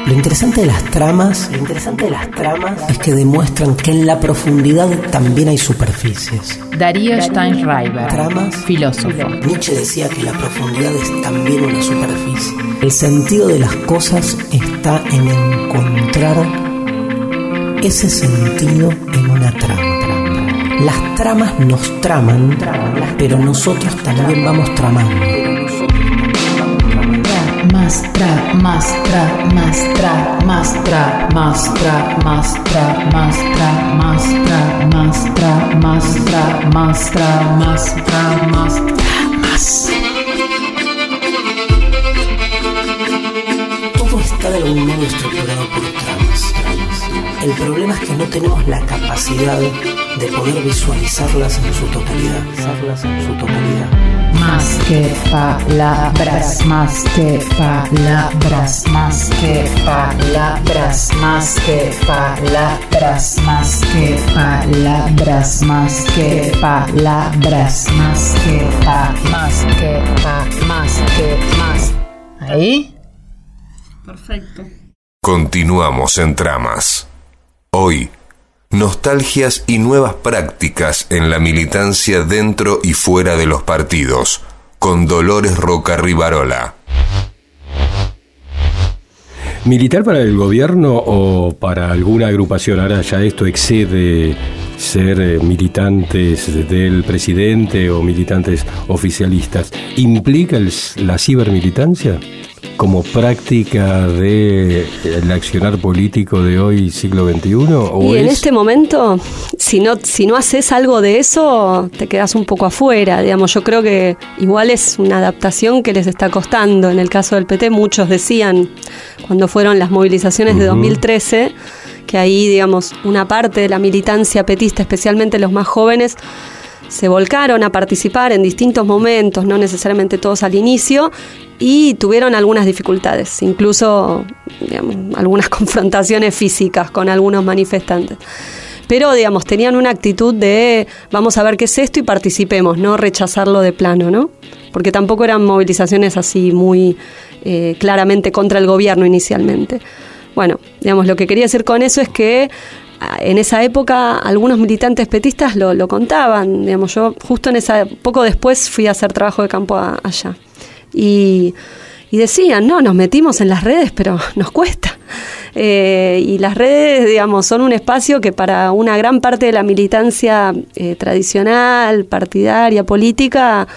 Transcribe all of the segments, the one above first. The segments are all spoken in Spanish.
Lo interesante de las tramas es que demuestran que en la profundidad también hay superficies. Darío Steinschreiber, Tramas, filósofo. Nietzsche decía que la profundidad es también una superficie. El sentido de las cosas está en encontrar ese sentido en una trama. Las tramas nos traman, pero nosotros también vamos tramando. Todo está de algún modo estructurado por tramas. El problema es que no tenemos la capacidad de poder visualizarlas en su totalidad. Más que palabras, más que palabras, más que palabras, más que palabras, más que palabras, más que palabras, más que más. ¿Ahí? Perfecto. Continuamos en Tramas. Hoy, nostalgias y nuevas prácticas en la militancia dentro y fuera de los partidos, con Dolores Roca Rivarola. ¿Militar para el gobierno o para alguna agrupación? Ahora ya esto excede ser militantes del presidente o militantes oficialistas. ¿Implica la cibermilitancia como práctica del accionar político de hoy, siglo XXI? Y en este momento, si no haces algo de eso, te quedas un poco afuera, digamos. Yo creo que igual es una adaptación que les está costando. En el caso del PT, muchos decían, cuando fueron las movilizaciones de 2013, que ahí, digamos, una parte de la militancia petista, especialmente los más jóvenes, se volcaron a participar en distintos momentos, no necesariamente todos al inicio, y tuvieron algunas dificultades, incluso, digamos, algunas confrontaciones físicas con algunos manifestantes. Pero, digamos, tenían una actitud de vamos a ver qué es esto y participemos, no rechazarlo de plano, ¿no? Porque tampoco eran movilizaciones así muy claramente contra el gobierno inicialmente. Bueno, digamos, lo que quería decir con eso es que en esa época algunos militantes petistas lo contaban, digamos, yo justo poco después fui a hacer trabajo de campo allá. Y decían, no, nos metimos en las redes, pero nos cuesta. Y las redes, digamos, son un espacio que para una gran parte de la militancia tradicional, partidaria, política,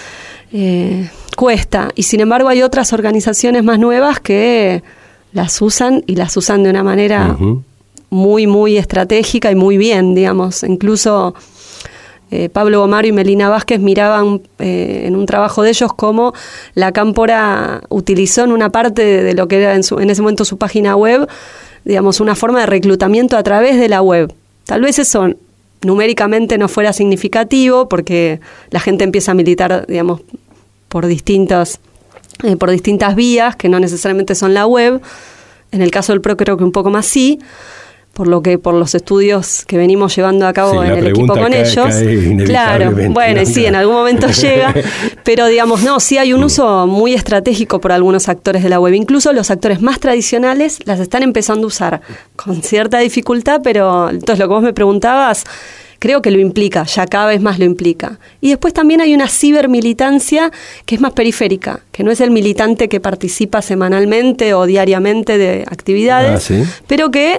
cuesta. Y sin embargo hay otras organizaciones más nuevas que las usan y las usan de una manera muy, muy estratégica y muy bien, digamos. Incluso Pablo Gomaro y Melina Vázquez miraban en un trabajo de ellos cómo la Cámpora utilizó en una parte de lo que era en ese momento su página web, digamos, una forma de reclutamiento a través de la web. Tal vez eso numéricamente no fuera significativo porque la gente empieza a militar, digamos, por distintas vías que no necesariamente son la web. En el caso del PRO creo que un poco más sí, por los estudios que venimos llevando a cabo en el equipo con ellos. Claro, bueno, y sí, en algún momento llega, pero digamos, no, sí hay un uso muy estratégico por algunos actores de la web. Incluso los actores más tradicionales las están empezando a usar con cierta dificultad, pero entonces lo que vos me preguntabas, creo que lo implica, ya cada vez más lo implica. Y después también hay una cibermilitancia que es más periférica, que no es el militante que participa semanalmente o diariamente de actividades, ¿sí? Pero que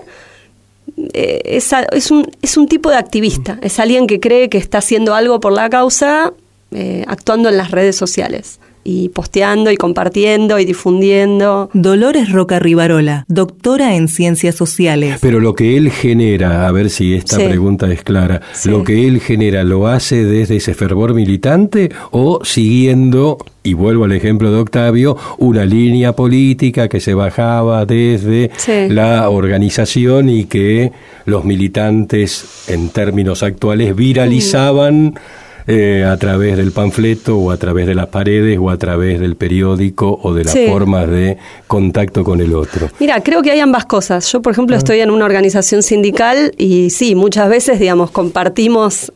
es un tipo de activista, es alguien que cree que está haciendo algo por la causa, actuando en las redes sociales y posteando y compartiendo y difundiendo. Dolores Roca Rivarola, doctora en Ciencias Sociales. Pero lo que él genera, a ver si esta pregunta es clara, lo que él genera, ¿lo hace desde ese fervor militante o siguiendo, y vuelvo al ejemplo de Octavio, una línea política que se bajaba desde la organización y que los militantes, en términos actuales, viralizaban a través del panfleto o a través de las paredes o a través del periódico o de las formas de contacto con el otro. Mira, creo que hay ambas cosas. Yo, por ejemplo, estoy en una organización sindical y sí, muchas veces, digamos, compartimos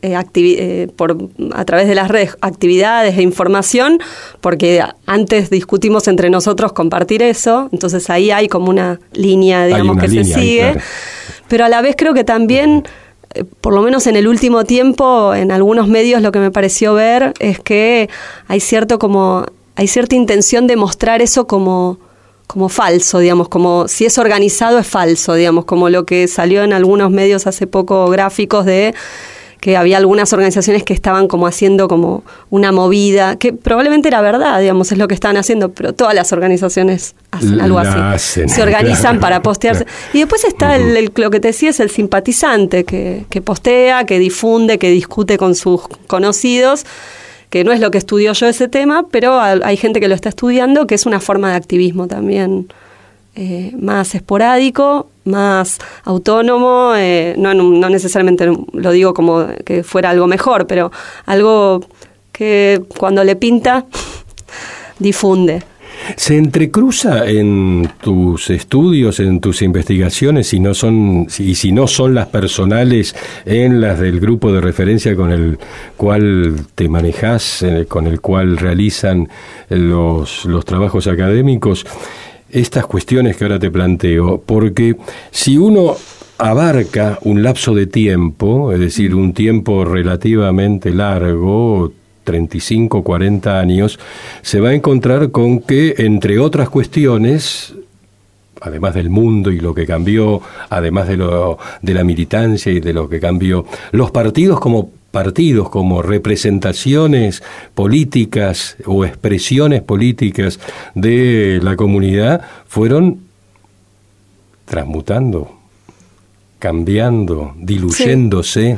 a través de las redes actividades e información, porque antes discutimos entre nosotros compartir eso, entonces ahí hay como una línea, digamos, que se sigue, claro. Pero a la vez creo que también, por lo menos en el último tiempo, en algunos medios lo que me pareció ver es que hay cierta intención de mostrar eso como falso, digamos, como si es organizado es falso, digamos, como lo que salió en algunos medios hace poco, gráficos de que había algunas organizaciones que estaban como haciendo como una movida, que probablemente era verdad, digamos, es lo que estaban haciendo, pero todas las organizaciones hacen algo así. Se organizan para postearse. Claro. Y después está lo que te decía, es el simpatizante que postea, que difunde, que discute con sus conocidos, que no es lo que estudió yo ese tema, pero hay gente que lo está estudiando, que es una forma de activismo también más esporádico, más autónomo, no necesariamente lo digo como que fuera algo mejor, pero algo que cuando le pinta, difunde. ¿Se entrecruza en tus estudios, en tus investigaciones, si no son las personales, en las del grupo de referencia con el cual te manejás, con el cual realizan los trabajos académicos, estas cuestiones que ahora te planteo? Porque si uno abarca un lapso de tiempo, es decir, un tiempo relativamente largo, 35, 40 años, se va a encontrar con que, entre otras cuestiones, además del mundo y lo que cambió, además de la militancia y de lo que cambió, los partidos como representaciones políticas o expresiones políticas de la comunidad fueron transmutando, cambiando, diluyéndose.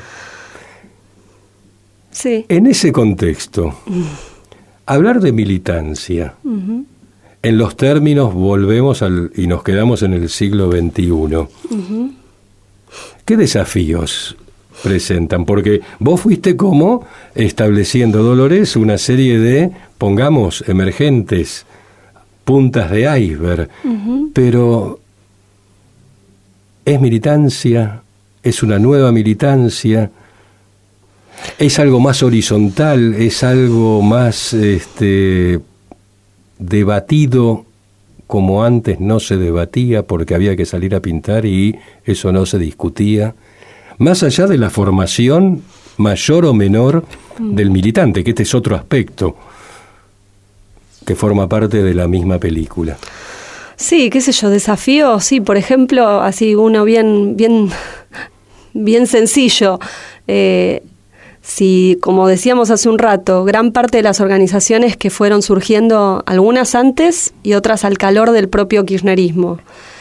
Sí. En ese contexto, hablar de militancia, en los términos volvemos y nos quedamos en el siglo XXI. ¿Qué desafíos presentan? Porque vos fuiste como estableciendo, Dolores, una serie de, pongamos, emergentes, puntas de iceberg, pero ¿es militancia? ¿Es una nueva militancia? ¿Es algo más horizontal? ¿Es algo más debatido, como antes no se debatía porque había que salir a pintar y eso no se discutía? Más allá de la formación mayor o menor del militante, que este es otro aspecto que forma parte de la misma película. Sí, qué sé yo, desafíos, sí, por ejemplo, así uno bien sencillo. Si, como decíamos hace un rato, gran parte de las organizaciones que fueron surgiendo, algunas antes y otras al calor del propio kirchnerismo,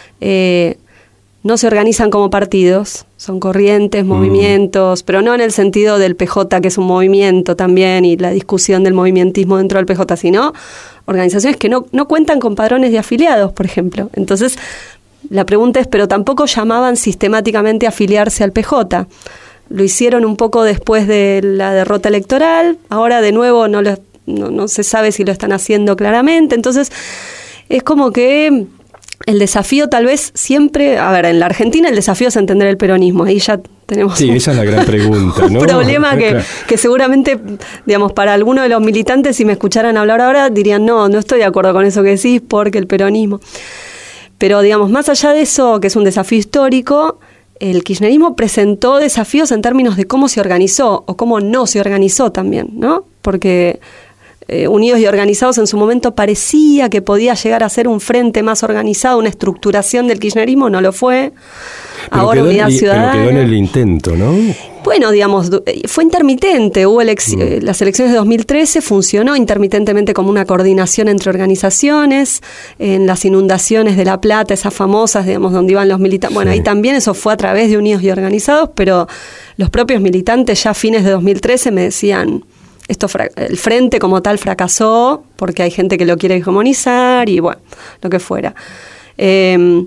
no se organizan como partidos, son corrientes, movimientos, pero no en el sentido del PJ, que es un movimiento también, y la discusión del movimentismo dentro del PJ, sino organizaciones que no cuentan con padrones de afiliados, por ejemplo. Entonces, la pregunta es, pero tampoco llamaban sistemáticamente a afiliarse al PJ. Lo hicieron un poco después de la derrota electoral, ahora de nuevo no se sabe si lo están haciendo claramente, entonces es como que el desafío tal vez siempre, en la Argentina el desafío es entender el peronismo, ahí ya tenemos esa es la gran pregunta, ¿no? Un problema que seguramente, digamos, para algunos de los militantes, si me escucharan hablar ahora, dirían, no estoy de acuerdo con eso que decís, porque el peronismo. Pero, digamos, más allá de eso, que es un desafío histórico, el kirchnerismo presentó desafíos en términos de cómo se organizó o cómo no se organizó también, ¿no? Porque Unidos y Organizados en su momento parecía que podía llegar a ser un frente más organizado, una estructuración del kirchnerismo, no lo fue. Pero ahora Unidad Ciudadana. Pero quedó en el intento, ¿no? Bueno, digamos, fue intermitente. Hubo las elecciones de 2013, funcionó intermitentemente como una coordinación entre organizaciones, en las inundaciones de La Plata, esas famosas, digamos, donde iban los militantes. Bueno, ahí también eso fue a través de Unidos y Organizados, pero los propios militantes ya a fines de 2013 me decían, el frente como tal fracasó, porque hay gente que lo quiere hegemonizar y bueno, lo que fuera.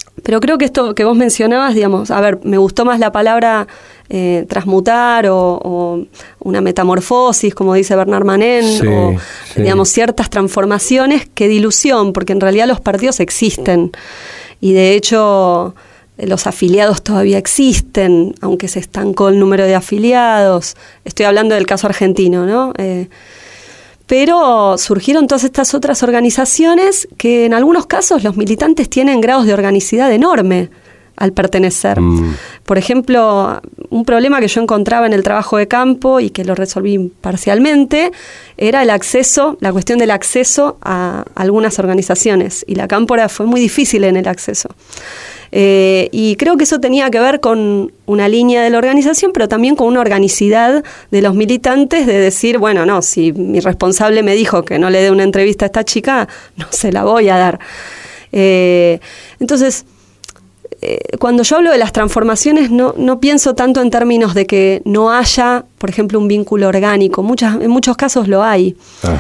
Pero creo que esto que vos mencionabas, digamos, a ver, me gustó más la palabra transmutar o una metamorfosis, como dice Bernard Manin, digamos, ciertas transformaciones que dilución, porque en realidad los partidos existen y de hecho los afiliados todavía existen, aunque se estancó el número de afiliados. Estoy hablando del caso argentino, ¿no? Pero surgieron todas estas otras organizaciones que en algunos casos los militantes tienen grados de organicidad enorme al pertenecer. Por ejemplo, un problema que yo encontraba en el trabajo de campo y que lo resolví parcialmente era el acceso, la cuestión del acceso a algunas organizaciones. Y la cámpora fue muy difícil en el acceso. Y creo que eso tenía que ver con una línea de la organización, pero también con una organicidad de los militantes de decir, bueno, no, si mi responsable me dijo que no le dé una entrevista a esta chica, no se la voy a dar. Entonces, cuando yo hablo de las transformaciones, no pienso tanto en términos de que no haya, por ejemplo, un vínculo orgánico. En muchos casos lo hay.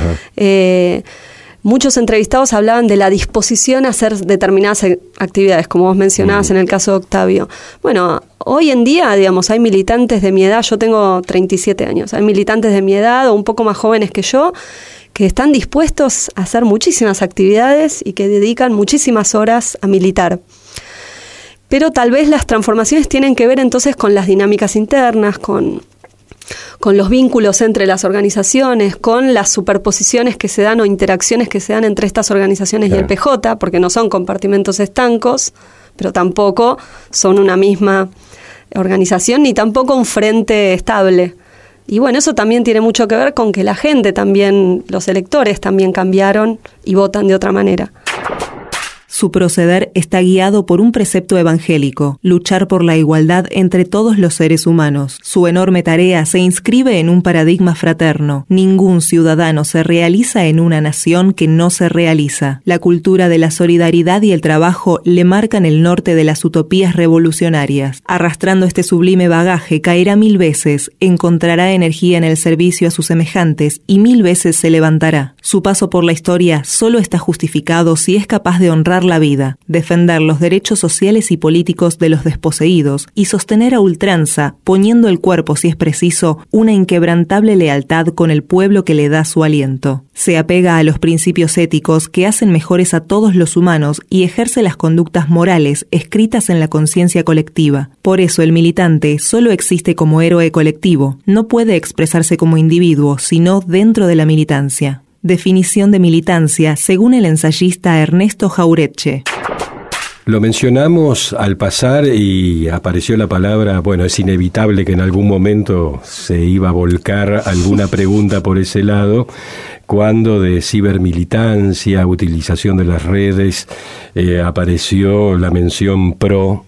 Muchos entrevistados hablaban de la disposición a hacer determinadas actividades, como vos mencionabas en el caso de Octavio. Bueno, hoy en día, digamos, hay militantes de mi edad, yo tengo 37 años, hay militantes de mi edad o un poco más jóvenes que yo, que están dispuestos a hacer muchísimas actividades y que dedican muchísimas horas a militar. Pero tal vez las transformaciones tienen que ver entonces con las dinámicas internas, con los vínculos entre las organizaciones, con las superposiciones que se dan o interacciones que se dan entre estas organizaciones y el PJ, porque no son compartimentos estancos, pero tampoco son una misma organización, ni tampoco un frente estable. Y bueno, eso también tiene mucho que ver con que la gente también, los electores también cambiaron y votan de otra manera. Su proceder está guiado por un precepto evangélico, luchar por la igualdad entre todos los seres humanos. Su enorme tarea se inscribe en un paradigma fraterno. Ningún ciudadano se realiza en una nación que no se realiza. La cultura de la solidaridad y el trabajo le marcan el norte de las utopías revolucionarias. Arrastrando este sublime bagaje, caerá 1000 veces, encontrará energía en el servicio a sus semejantes y 1000 veces se levantará. Su paso por la historia solo está justificado si es capaz de honrar la vida, defender los derechos sociales y políticos de los desposeídos y sostener a ultranza, poniendo el cuerpo si es preciso, una inquebrantable lealtad con el pueblo que le da su aliento. Se apega a los principios éticos que hacen mejores a todos los humanos y ejerce las conductas morales escritas en la conciencia colectiva. Por eso el militante solo existe como héroe colectivo, no puede expresarse como individuo, sino dentro de la militancia. Definición de militancia según el ensayista Ernesto Jauretche. Lo mencionamos al pasar y apareció la palabra, bueno, es inevitable que en algún momento se iba a volcar alguna pregunta por ese lado, cuando de cibermilitancia, utilización de las redes, apareció la mención pro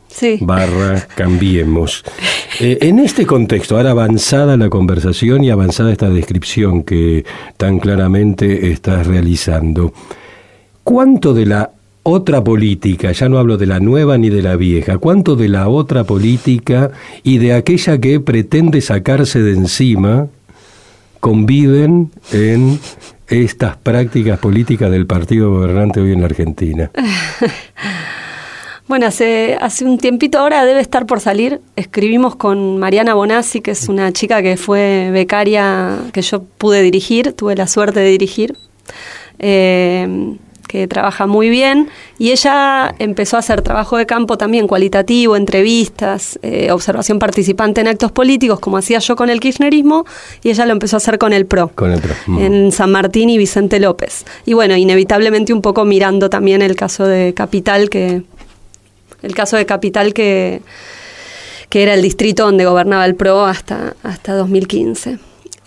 / cambiemos. En este contexto, ahora avanzada la conversación y avanzada esta descripción que tan claramente estás realizando, ¿cuánto de la otra política, ya no hablo de la nueva ni de la vieja, cuánto de la otra política y de aquella que pretende sacarse de encima conviven en estas prácticas políticas del partido gobernante hoy en la Argentina? Bueno, hace un tiempito, ahora debe estar por salir, escribimos con Mariana Bonassi, que es una chica que fue becaria que yo pude dirigir, tuve la suerte de dirigir, que trabaja muy bien, y ella empezó a hacer trabajo de campo también cualitativo, entrevistas, observación participante en actos políticos, como hacía yo con el kirchnerismo, y ella lo empezó a hacer con el PRO. En San Martín y Vicente López. Y bueno, inevitablemente un poco mirando también el caso de Capital, que era el distrito donde gobernaba el PRO hasta 2015.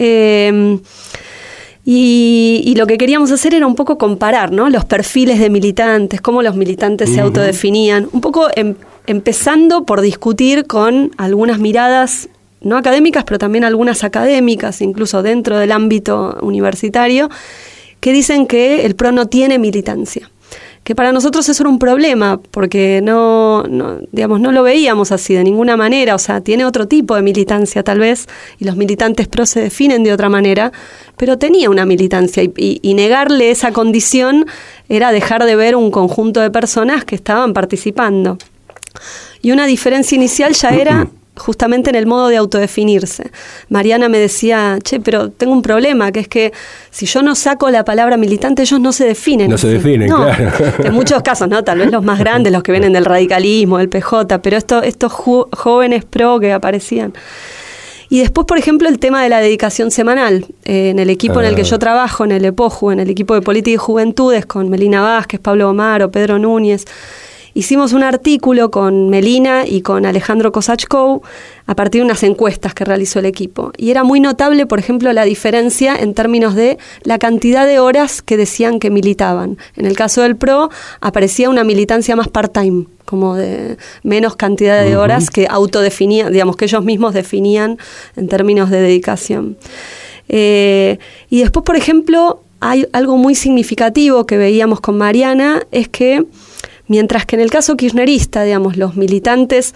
Y lo que queríamos hacer era un poco comparar, ¿no?, los perfiles de militantes, cómo los militantes se autodefinían, un poco empezando por discutir con algunas miradas no académicas, pero también algunas académicas, incluso dentro del ámbito universitario, que dicen que el PRO no tiene militancia, que para nosotros eso era un problema, porque no lo veíamos así de ninguna manera, o sea, tiene otro tipo de militancia tal vez, y los militantes pro se definen de otra manera, pero tenía una militancia, y negarle esa condición era dejar de ver un conjunto de personas que estaban participando. Y una diferencia inicial ya era justamente en el modo de autodefinirse. Mariana me decía, pero tengo un problema, que es que si yo no saco la palabra militante, ellos no se definen. No se definen, claro. En muchos casos, ¿no? Tal vez los más grandes, los que vienen del radicalismo, del PJ, pero estos jóvenes pro que aparecían. Y después, por ejemplo, el tema de la dedicación semanal. En el equipo en el que yo trabajo, en el EPOJU, en el equipo de Política y Juventudes, con Melina Vázquez, Pablo Omaro, Pedro Núñez, hicimos un artículo con Melina y con Alejandro Kosachkou a partir de unas encuestas que realizó el equipo. Y era muy notable, por ejemplo, la diferencia en términos de la cantidad de horas que decían que militaban. En el caso del PRO aparecía una militancia más part-time, como de menos cantidad de horas que autodefinían, digamos, que ellos mismos definían en términos de dedicación. Y después, por ejemplo, hay algo muy significativo que veíamos con Mariana, es que mientras que en el caso kirchnerista, digamos, los militantes,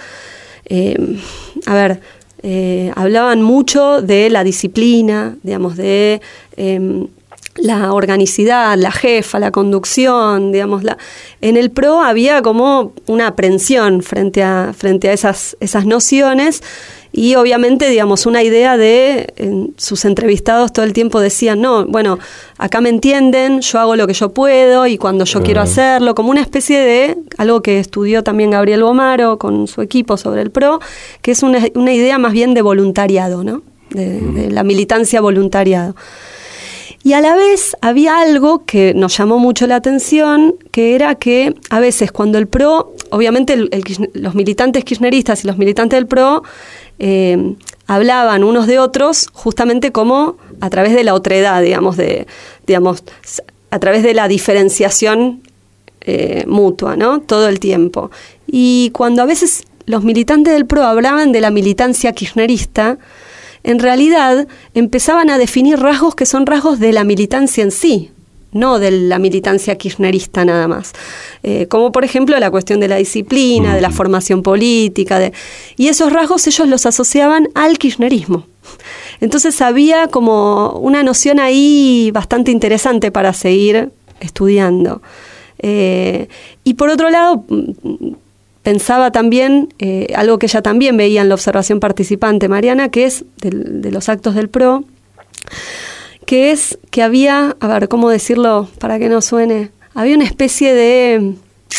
hablaban mucho de la disciplina, digamos, de la organicidad, la jefa, la conducción, digamos, en el PRO había como una aprensión frente a esas nociones. Y obviamente, digamos, una idea sus entrevistados todo el tiempo decían, no, bueno, acá me entienden, yo hago lo que yo puedo y cuando yo quiero hacerlo, como una especie de, algo que estudió también Gabriel Bomaro con su equipo sobre el PRO, que es una idea más bien de voluntariado, ¿no? De la militancia voluntariado. Y a la vez había algo que nos llamó mucho la atención, que era que a veces cuando el PRO, obviamente los militantes kirchneristas y los militantes del PRO hablaban unos de otros justamente como a través de la otredad, digamos, a través de la diferenciación mutua, ¿no? Todo el tiempo. Y cuando a veces los militantes del PRO hablaban de la militancia kirchnerista, en realidad empezaban a definir rasgos que son rasgos de la militancia en sí, no de la militancia kirchnerista nada más. Como por ejemplo la cuestión de la disciplina, de la formación política, y esos rasgos ellos los asociaban al kirchnerismo. Entonces había como una noción ahí bastante interesante para seguir estudiando. Y por otro lado, pensaba también, algo que ella también veía en la observación participante, Mariana, que es de los actos del PRO, que es que había, a ver, ¿cómo decirlo para que no suene? Había una especie de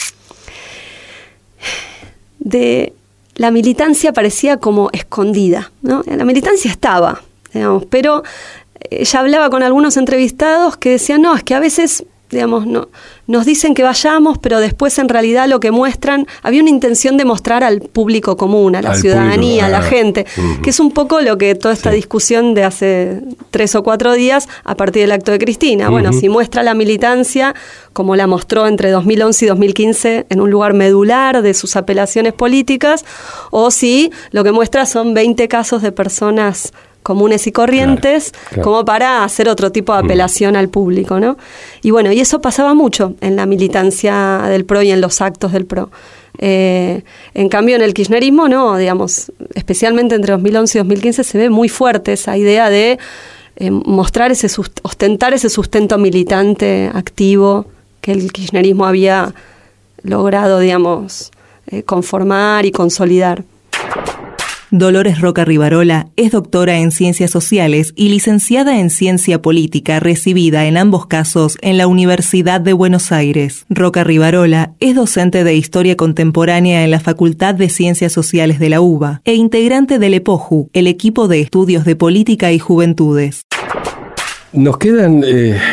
la militancia parecía como escondida, ¿no? La militancia estaba, digamos, pero ella hablaba con algunos entrevistados que decían, no, es que a veces, digamos, no, nos dicen que vayamos, pero después en realidad lo que muestran, había una intención de mostrar al público común, a la ciudadanía, a la gente, que es un poco lo que toda esta discusión de hace 3 o 4 días a partir del acto de Cristina. Bueno, si muestra la militancia, como la mostró entre 2011 y 2015 en un lugar medular de sus apelaciones políticas, o si lo que muestra son 20 casos de personas comunes y corrientes, claro. Como para hacer otro tipo de apelación al público, ¿no? Y bueno, y eso pasaba mucho en la militancia del PRO y en los actos del PRO. En cambio, en el kirchnerismo, no, digamos, especialmente entre 2011 y 2015 se ve muy fuerte esa idea de mostrar ostentar ese sustento militante activo que el kirchnerismo había logrado, digamos, conformar y consolidar. Dolores Roca Rivarola es doctora en Ciencias Sociales y licenciada en Ciencia Política, recibida en ambos casos en la Universidad de Buenos Aires. Roca Rivarola es docente de Historia Contemporánea en la Facultad de Ciencias Sociales de la UBA e integrante del EPOJU, el equipo de estudios de política y juventudes. Nos quedan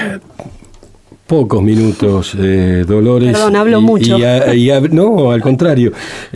pocos minutos, Dolores. Perdón, hablo mucho. No, al contrario.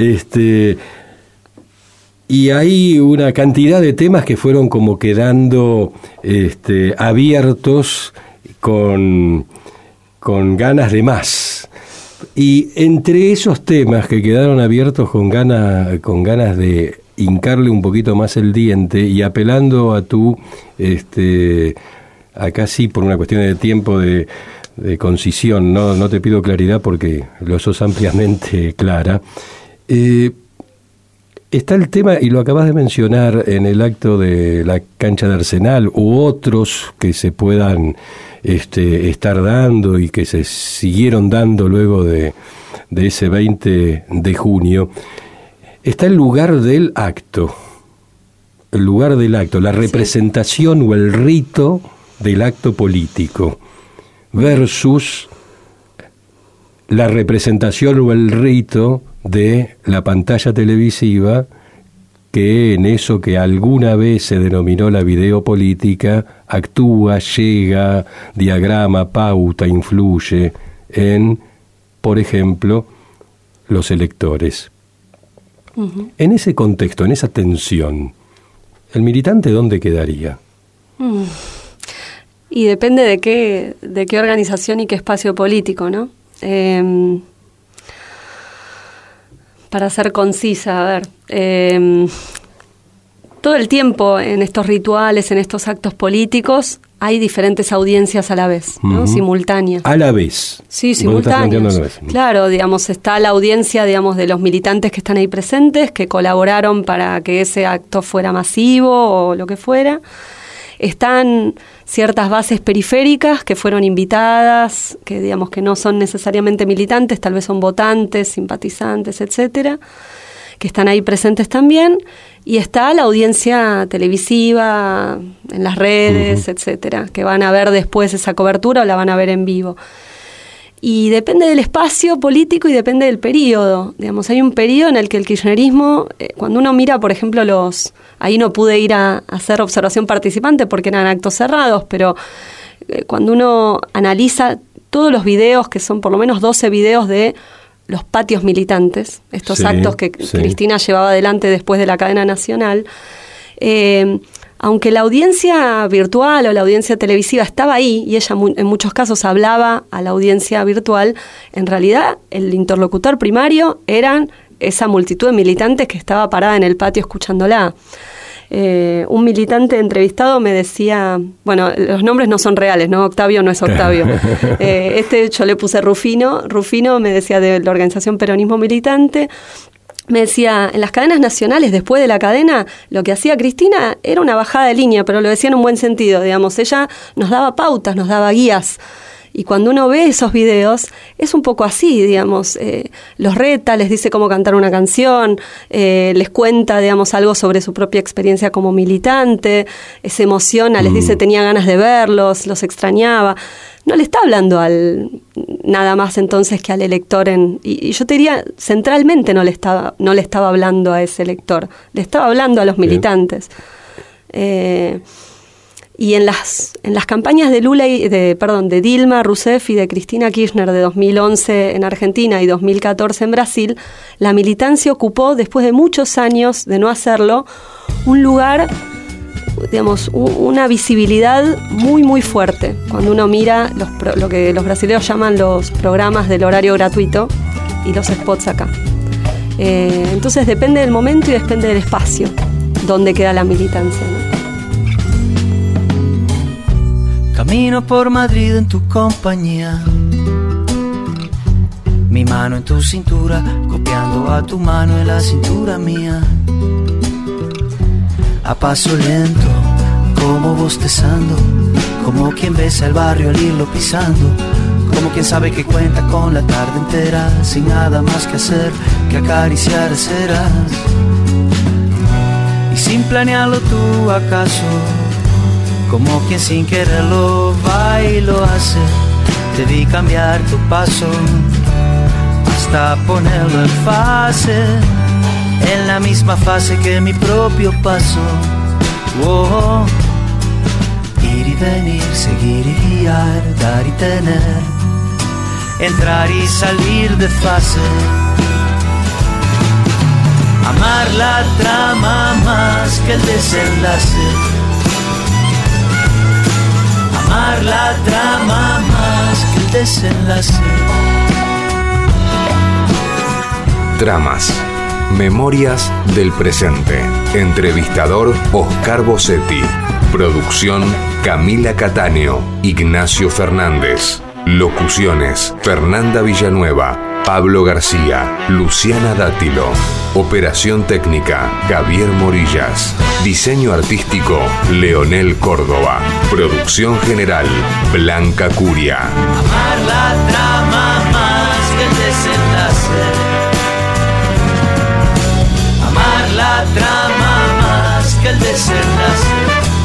Y hay una cantidad de temas que fueron como quedando abiertos con ganas de más. Y entre esos temas que quedaron abiertos con ganas de hincarle un poquito más el diente y apelando a tu, acá sí por una cuestión de tiempo de de concisión, no te pido claridad porque lo sos ampliamente clara. Está el tema, y lo acabas de mencionar, en el acto de la cancha de Arsenal u otros que se puedan estar dando y que se siguieron dando luego de ese 20 de junio. Está el lugar del acto, la representación o el rito del acto político versus la representación o el rito de la pantalla televisiva, que en eso que alguna vez se denominó la videopolítica actúa, llega, diagrama, pauta, influye en, por ejemplo, los electores. Uh-huh. En ese contexto, en esa tensión, ¿el militante dónde quedaría? Y depende de qué organización y qué espacio político, ¿no? Para ser concisa, a ver, todo el tiempo en estos rituales, en estos actos políticos, hay diferentes audiencias a la vez, ¿no? Uh-huh. Simultáneas. A la vez. Sí, simultáneas. Claro, digamos, está la audiencia, digamos, de los militantes que están ahí presentes, que colaboraron para que ese acto fuera masivo o lo que fuera. Están ciertas bases periféricas que fueron invitadas, que digamos que no son necesariamente militantes, tal vez son votantes, simpatizantes, etcétera, que están ahí presentes también. Y está la audiencia televisiva, en las redes, uh-huh, etcétera, que van a ver después esa cobertura o la van a ver en vivo. Y depende del espacio político y depende del periodo. Digamos, hay un periodo en el que el kirchnerismo, cuando uno mira, por ejemplo, ahí no pude ir a hacer observación participante porque eran actos cerrados, pero cuando uno analiza todos los videos, que son por lo menos 12 videos de los patios militantes, estos actos que Cristina llevaba adelante después de la cadena nacional, aunque la audiencia virtual o la audiencia televisiva estaba ahí, y ella en muchos casos hablaba a la audiencia virtual, en realidad el interlocutor primario eran esa multitud de militantes que estaba parada en el patio escuchándola. Un militante entrevistado me decía, bueno, los nombres no son reales, ¿no? Octavio no es Octavio. Yo le puse Rufino me decía, de la organización Peronismo Militante. Me decía, en las cadenas nacionales, después de la cadena, lo que hacía Cristina era una bajada de línea, pero lo decía en un buen sentido, digamos. Ella nos daba pautas, nos daba guías. Y cuando uno ve esos videos, es un poco así, digamos. Los reta, les dice cómo cantar una canción, les cuenta, digamos, algo sobre su propia experiencia como militante, se emociona, les dice tenía ganas de verlos, los extrañaba. No le está hablando nada más entonces que al elector, y yo te diría, centralmente no le estaba hablando a ese elector, le estaba hablando a los militantes. Y en las campañas de de Dilma Rousseff y de Cristina Kirchner de 2011 en Argentina y 2014 en Brasil, la militancia ocupó, después de muchos años de no hacerlo, un lugar, digamos, una visibilidad muy, muy fuerte. Cuando uno mira lo que los brasileños llaman los programas del horario gratuito y los spots acá. Entonces depende del momento y depende del espacio donde queda la militancia, ¿no? Camino por Madrid en tu compañía, mi mano en tu cintura, copiando a tu mano en la cintura mía. A paso lento, como bostezando, como quien besa el barrio al irlo pisando, como quien sabe que cuenta con la tarde entera, sin nada más que hacer que acariciar aceras. Y sin planearlo tú acaso, como quien sin quererlo va y lo hace, te vi cambiar tu paso hasta ponerlo en fase, en la misma fase que mi propio paso. Oh, ir y venir, seguir y guiar, dar y tener, entrar y salir de fase. Amar la trama más que el desenlace, amar la trama más que el desenlace. Tramas. Memorias del presente. Entrevistador Oscar Bossetti. Producción Camila Cattaneo, Ignacio Fernández. Locuciones: Fernanda Villanueva, Pablo García, Luciana Dátilo. Operación técnica: Javier Morillas. Diseño artístico: Leonel Córdoba. Producción general: Blanca Curia. Amar la trama más que el desenlace. Amar la trama más que el desenlace.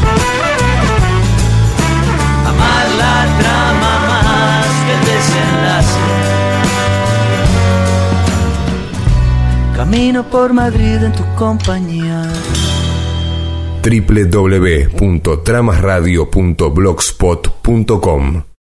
Amar la trama más que el desenlace. Camino por Madrid en tu compañía. www.tramasradio.blogspot.com